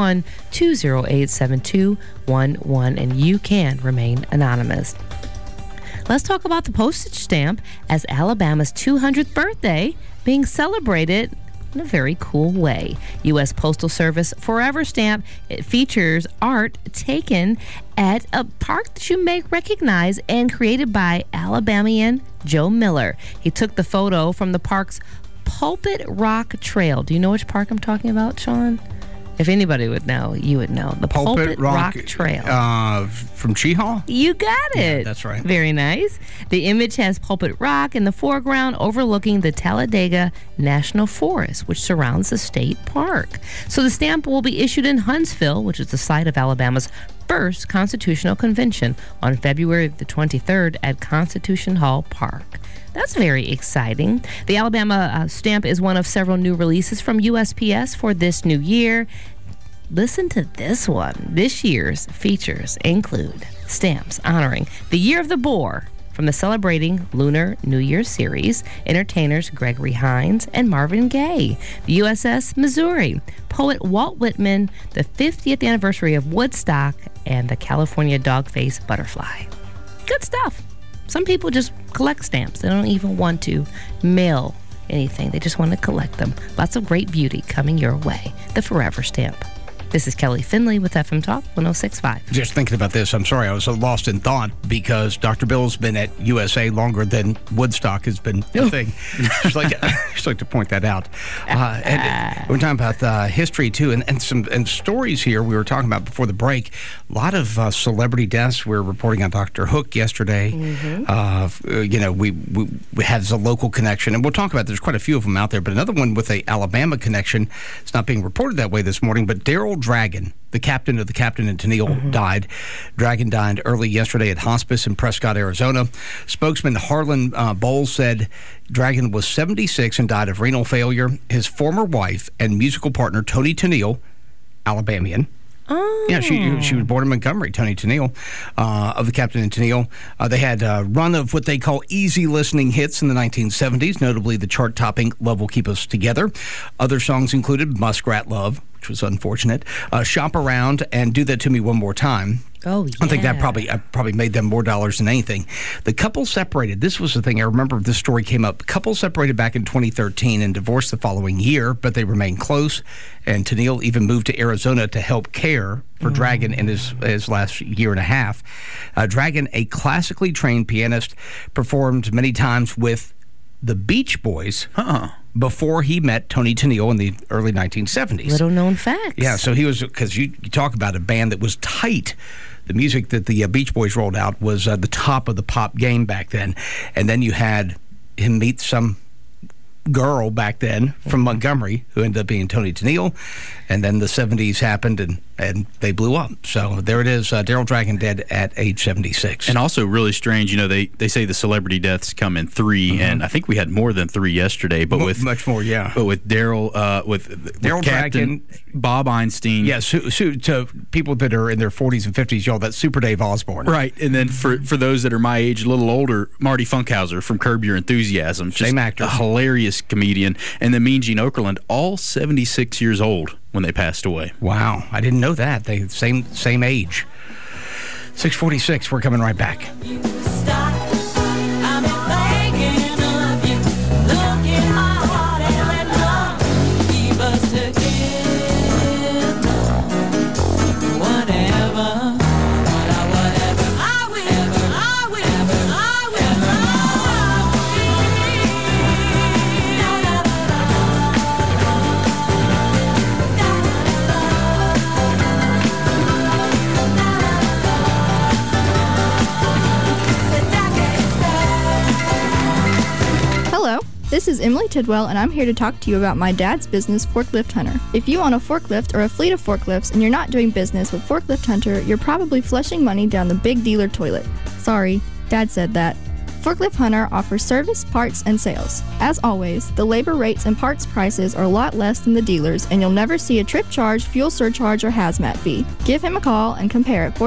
251-208-7211, and you can remain anonymous. Let's talk about the postage stamp as Alabama's 200th birthday being celebrated in a very cool way. U.S. Postal Service Forever Stamp, it features art taken at a park that you may recognize and created by Alabamian Joe Miller. He took the photo from the park's Pulpit Rock Trail. Do you know which park I'm talking about, Sean? If anybody would know, you would know. The Pulpit Rock Trail. From Cheehaw? You got it. Yeah, that's right. Very nice. The image has Pulpit Rock in the foreground overlooking the Talladega National Forest, which surrounds the state park. So the stamp will be issued in Huntsville, which is the site of Alabama's first Constitutional Convention, on February the 23rd at Constitution Hall Park. That's very exciting. The Alabama stamp is one of several new releases from USPS for this new year. Listen to this one. This year's features include stamps honoring the Year of the Boar from the Celebrating Lunar New Year series, entertainers Gregory Hines and Marvin Gaye, the USS Missouri, poet Walt Whitman, the 50th anniversary of Woodstock, and the California dog-faced butterfly. Good stuff. Some people just collect stamps. They don't even want to mail anything. They just want to collect them. Lots of great beauty coming your way. The Forever Stamp. This is Kelly Finley with FM Talk 106.5. Just thinking about this, I'm sorry, I was so lost in thought because Dr. Bill's been at USA longer than Woodstock has been a thing. Just like to point that out. And we're talking about history too, and some stories here we were talking about before the break. A lot of celebrity deaths. We were reporting on Dr. Hook yesterday. Mm-hmm. We had a local connection, and we'll talk about. There's quite a few of them out there, but another one with a Alabama connection. It's not being reported that way this morning, but Daryl Dragon, the captain of the Captain and Tennille, died. Dragon died early yesterday at hospice in Prescott, Arizona. Spokesman Harlan Bowles said Dragon was 76 and died of renal failure. His former wife and musical partner, Toni Tennille, Alabamian. Oh. Yeah, she was born in Montgomery, Toni Tennille, of the Captain and Tennille. They had a run of what they call easy listening hits in the 1970s, notably the chart-topping Love Will Keep Us Together. Other songs included Muskrat Love, which was unfortunate, Shop Around, and Do That To Me One More Time. Oh, yeah. I think that probably made them more dollars than anything. The couple separated. This was the thing. I remember this story came up. The couple separated back in 2013 and divorced the following year, but they remained close. And Tennille even moved to Arizona to help care for Dragon in his last year and a half. Dragon, a classically trained pianist, performed many times with the Beach Boys before he met Toni Tennille in the early 1970s. Little known facts. Yeah, so he was, because you talk about a band that was tight. The music that the Beach Boys rolled out was the top of the pop game back then. And then you had him meet some girl back then from Montgomery who ended up being Toni Tennille. And then the 70s happened and they blew up. So there it is. Daryl Dragon dead at age 76. And also really strange, they say the celebrity deaths come in 3, and I think we had more than 3 yesterday. But with much more, yeah. But with Daryl Dragon, Bob Einstein. Yes, to people that are in their 40s and 50s, y'all, that's Super Dave Osborne. Right, and then for those that are my age, a little older, Marty Funkhauser from Curb Your Enthusiasm. Same actor. A hilarious comedian. And then Mean Gene Okerlund, all 76 years old when they passed away. Wow, I didn't know that. They same age. 6:46. We're coming right back. This is Emily Tidwell, and I'm here to talk to you about my dad's business, Forklift Hunter. If you own a forklift or a fleet of forklifts and you're not doing business with Forklift Hunter, you're probably flushing money down the big dealer toilet. Sorry, Dad said that. Forklift Hunter offers service, parts, and sales. As always, the labor rates and parts prices are a lot less than the dealers, and you'll never see a trip charge, fuel surcharge, or hazmat fee. Give him a call and compare at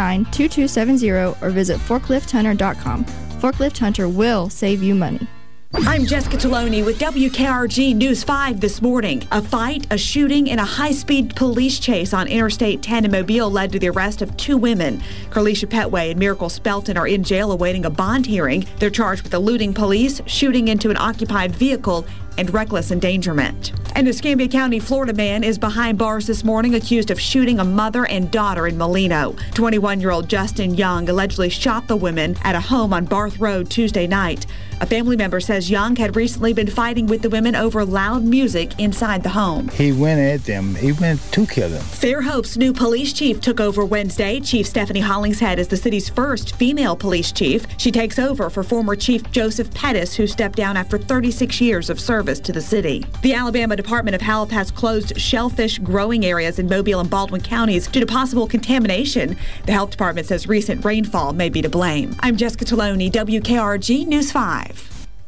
479-2270 or visit forklifthunter.com. Forklift Hunter will save you money. I'm Jessica Taloni with WKRG News 5 this morning. A fight, a shooting, and a high-speed police chase on Interstate 10 in Mobile led to the arrest of 2 women. Carlisha Petway and Miracle Spelton are in jail awaiting a bond hearing. They're charged with eluding police, shooting into an occupied vehicle, and reckless endangerment. And a Escambia County, Florida man is behind bars this morning accused of shooting a mother and daughter in Molino. 21-year-old Justin Young allegedly shot the women at a home on Barth Road Tuesday night. A family member says Young had recently been fighting with the women over loud music inside the home. He went at them. He went to kill them. Fairhope's new police chief took over Wednesday. Chief Stephanie Hollingshead is the city's first female police chief. She takes over for former Chief Joseph Pettis, who stepped down after 36 years of service to the city. The Alabama Department of Health has closed shellfish growing areas in Mobile and Baldwin counties due to possible contamination. The health department says recent rainfall may be to blame. I'm Jessica Taloni, WKRG News 5.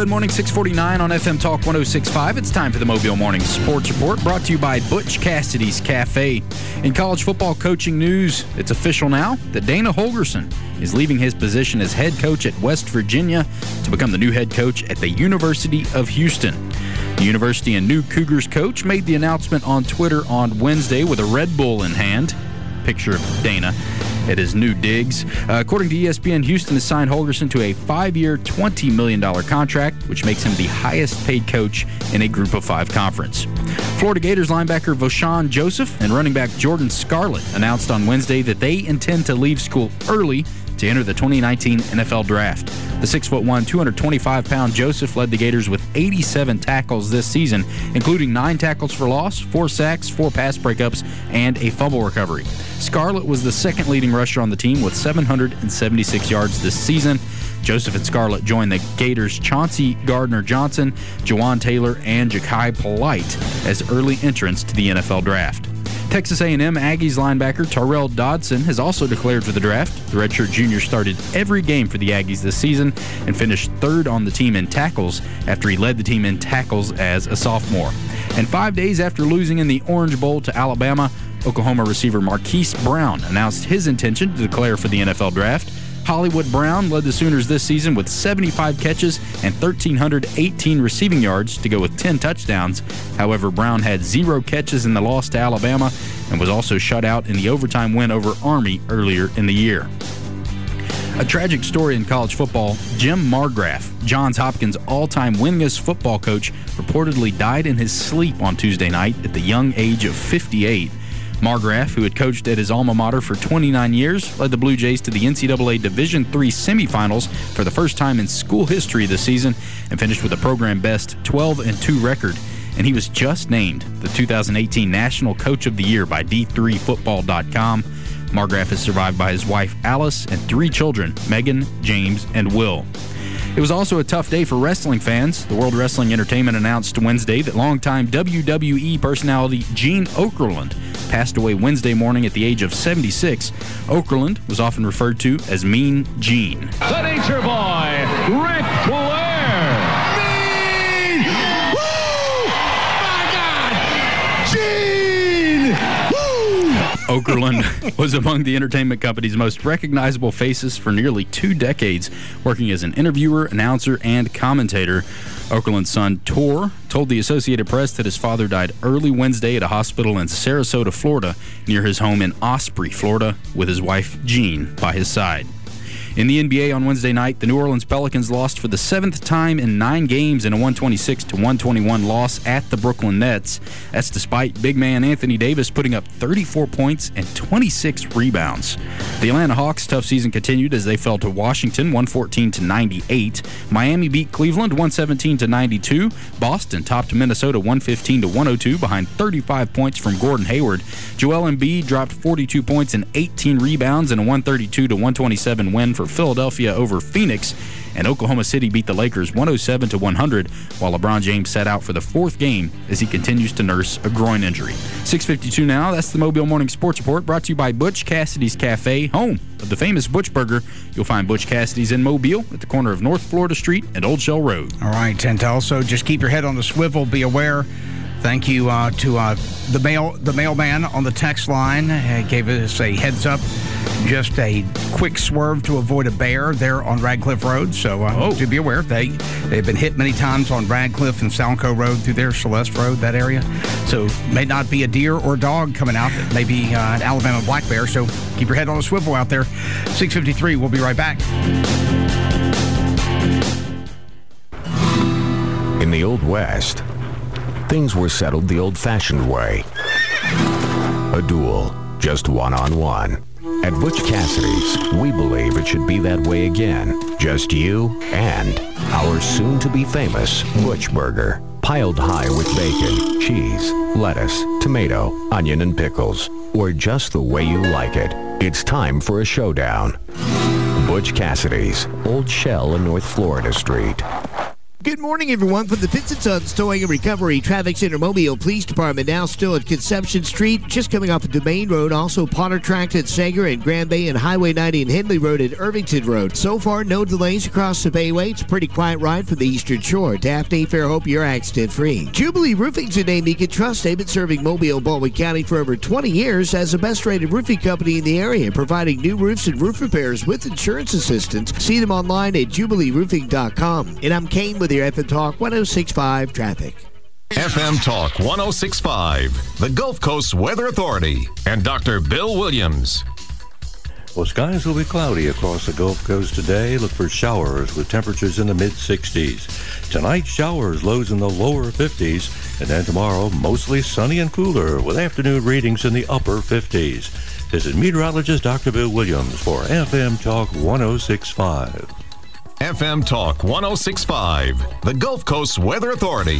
Good morning, 649 on FM Talk 106.5. It's time for the Mobile Morning Sports Report, brought to you by Butch Cassidy's Cafe. In college football coaching news, it's official now that Dana Holgorsen is leaving his position as head coach at West Virginia to become the new head coach at the University of Houston. The university and new Cougars coach made the announcement on Twitter on Wednesday with a Red Bull in hand. Picture of Dana at his new digs. According to ESPN, Houston has signed Holgorsen to a 5-year, $20 million contract, which makes him the highest-paid coach in a Group of 5 conference. Florida Gators linebacker Vosean Joseph and running back Jordan Scarlett announced on Wednesday that they intend to leave school early to enter the 2019 NFL Draft. The 6'1", 225-pound Joseph led the Gators with 87 tackles this season, including 9 tackles for loss, 4 sacks, 4 pass breakups, and a fumble recovery. Scarlett was the second leading rusher on the team with 776 yards this season. Joseph and Scarlett joined the Gators' Chauncey Gardner-Johnson, Jawan Taylor, and Ja'Kai Polite as early entrants to the NFL Draft. Texas A&M Aggies linebacker Terrell Dodson has also declared for the draft. The redshirt junior started every game for the Aggies this season and finished third on the team in tackles after he led the team in tackles as a sophomore. And 5 days after losing in the Orange Bowl to Alabama, Oklahoma receiver Marquise Brown announced his intention to declare for the NFL Draft. Hollywood Brown led the Sooners this season with 75 catches and 1,318 receiving yards to go with 10 touchdowns. However, Brown had 0 catches in the loss to Alabama and was also shut out in the overtime win over Army earlier in the year. A tragic story in college football. Jim Margraf, Johns Hopkins' all-time winningest football coach, reportedly died in his sleep on Tuesday night at the young age of 58. Margraf, who had coached at his alma mater for 29 years, led the Blue Jays to the NCAA Division III semifinals for the first time in school history this season and finished with a program-best 12-2 record. And he was just named the 2018 National Coach of the Year by D3Football.com. Margraf is survived by his wife, Alice, and 3 children, Megan, James, and Will. It was also a tough day for wrestling fans. The World Wrestling Entertainment announced Wednesday that longtime WWE personality Gene Okerlund passed away Wednesday morning at the age of 76. Okerlund was often referred to as Mean Gene. The Nature Boy, Ric Flair. Mean! Woo! My God! Gene! Woo! Okerlund was among the entertainment company's most recognizable faces for nearly 2 decades, working as an interviewer, announcer, and commentator. Okerlund's son, Tor, told the Associated Press that his father died early Wednesday at a hospital in Sarasota, Florida, near his home in Osprey, Florida, with his wife, Jean, by his side. In the NBA on Wednesday night, the New Orleans Pelicans lost for the 7th time in 9 games in a 126-121 loss at the Brooklyn Nets. That's despite big man Anthony Davis putting up 34 points and 26 rebounds. The Atlanta Hawks' tough season continued as they fell to Washington 114-98. Miami beat Cleveland 117-92. Boston topped Minnesota 115-102 behind 35 points from Gordon Hayward. Joel Embiid dropped 42 points and 18 rebounds in a 132-127 win for Philadelphia over Phoenix, and Oklahoma City beat the Lakers 107-100, while LeBron James sat out for the 4th game as he continues to nurse a groin injury. 6:52 now. That's the Mobile Morning Sports Report, brought to you by Butch Cassidy's Cafe, home of the famous Butch Burger. You'll find Butch Cassidy's in Mobile at the corner of North Florida Street and Old Shell Road. All right, and also just keep your head on the swivel. Be aware. Thank you to the mailman on the text line. Gave us a heads up. Just a quick swerve to avoid a bear there on Radcliffe Road. So to be aware, they've been hit many times on Radcliffe and Salco Road through there, Celeste Road, that area. So may not be a deer or dog coming out. It may be an Alabama black bear. So keep your head on a swivel out there. 6:53. We'll be right back. In the Old West, things were settled the old-fashioned way. A duel, just one-on-one. At Butch Cassidy's, we believe it should be that way again. Just you and our soon-to-be famous Butch Burger. Piled high with bacon, cheese, lettuce, tomato, onion, and pickles. Or just the way you like it. It's time for a showdown. Butch Cassidy's, Old Shell and North Florida Street. Good morning, everyone. From the Pitts & Sons Towing and Recovery Traffic Center Mobile Police Department, now still at Conception Street, just coming off of Domain Road, also Potter Tract at Sanger and Grand Bay, and Highway 90 and Henley Road at Irvington Road. So far, no delays across the Bayway. It's a pretty quiet ride from the Eastern Shore. Daphne, Fairhope, you're accident-free. Jubilee Roofing's a name you can trust. They've been serving Mobile, Baldwin County for over 20 years as the best-rated roofing company in the area, providing new roofs and roof repairs with insurance assistance. See them online at jubileeroofing.com. And I'm Kane with your FM Talk 106.5 traffic. FM Talk 106.5, the Gulf Coast Weather Authority, and Dr. Bill Williams. Well, skies will be cloudy across the Gulf Coast today. Look for showers with temperatures in the mid-60s. Tonight, showers, lows in the lower 50s. And then tomorrow, mostly sunny and cooler with afternoon readings in the upper 50s. This is meteorologist Dr. Bill Williams for FM Talk 106.5. FM Talk 106.5, the Gulf Coast Weather Authority.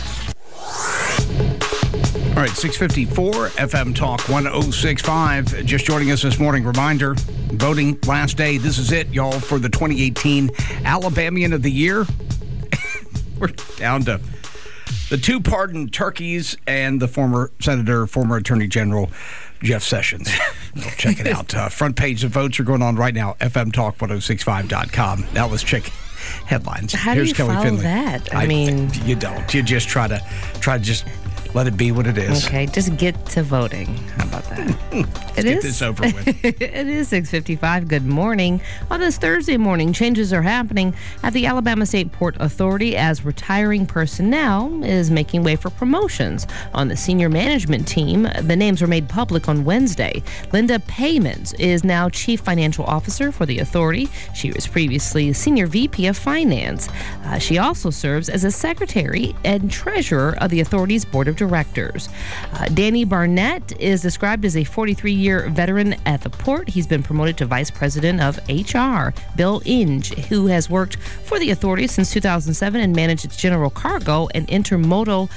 All right, 6:54, FM Talk 106.5. Just joining us this morning, reminder, voting last day. This is it, y'all, for the 2018 Alabamian of the Year. We're down to the two pardoned turkeys and the former senator, former attorney general, Jeff Sessions. Check it out. Front page of votes are going on right now, fmtalk1065.com. Now let's check headlines. How Here's do you Kelly follow Finley. that? I mean, you don't. You just try to just let it be what it is. Okay, just get to voting. How about that? Get this over with. It is 6:55. Good morning. On this Thursday morning, changes are happening at the Alabama State Port Authority as retiring personnel is making way for promotions on the senior management team. The names were made public on Wednesday. Linda Paymans is now Chief Financial Officer for the authority. She was previously Senior VP of Finance. She also serves as a Secretary and Treasurer of the authority's Board of Directors. Danny Barnett is described as a 43-year veteran at the port. He's been promoted to Vice President of HR. Bill Inge, who has worked for the authority since 2007 and managed its general cargo and intermodal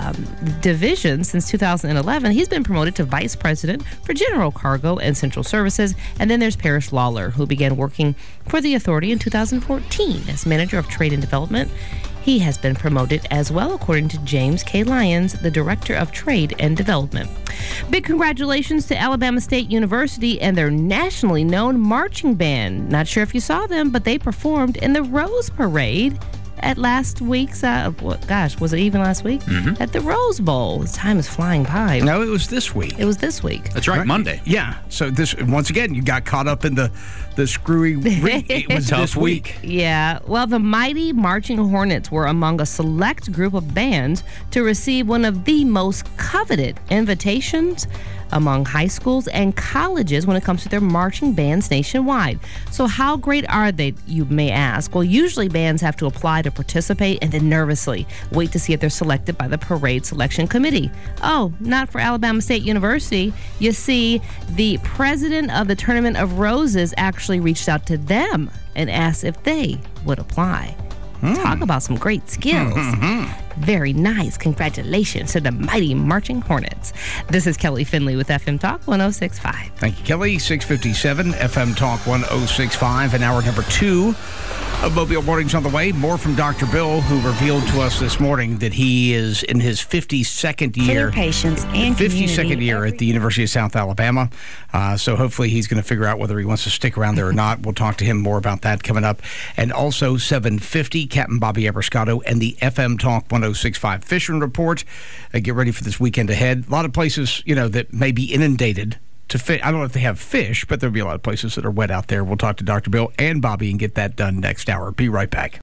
division since 2011, he's been promoted to Vice President for General Cargo and Central Services. And then there's Parrish Lawler, who began working for the authority in 2014 as Manager of Trade and Development. He has been promoted as well, according to James K. Lyons, the Director of Trade and Development. Big congratulations to Alabama State University and their nationally known marching band. Not sure if you saw them, but they performed in the Rose Parade at last week's, was it even last week? Mm-hmm. At the Rose Bowl. Time is flying by. No, it was this week. It was this week. That's right, Monday. Yeah. So this, once again, you got caught up in the screwy it was this week. Yeah. Well, the Mighty Marching Hornets were among a select group of bands to receive one of the most coveted invitations among high schools and colleges when it comes to their marching bands nationwide. So how great are they, you may ask? Well, usually bands have to apply to participate and then nervously wait to see if they're selected by the parade selection committee. Oh, not for Alabama State University. You see, the president of the Tournament of Roses actually reached out to them and asked if they would apply. Talk about some great skills. Very nice. Congratulations to the Mighty Marching Hornets. This is Kelly Finley with FM Talk 106.5. Thank you, Kelly. 6:57, FM Talk 106.5, and hour number 2 of Mobile Mornings on the way. More from Dr. Bill, who revealed to us this morning that he is in his 52nd year. For their patients and 52nd year at the University of South Alabama. So hopefully he's going to figure out whether he wants to stick around there or not. We'll talk to him more about that coming up. And also 7:50, Captain Bobby Abrascato and the FM Talk 106.5 Fishing Report. Get ready for this weekend ahead. A lot of places, that may be inundated to fish. I don't know if they have fish, but there'll be a lot of places that are wet out there. We'll talk to Dr. Bill and Bobby and get that done next hour. Be right back.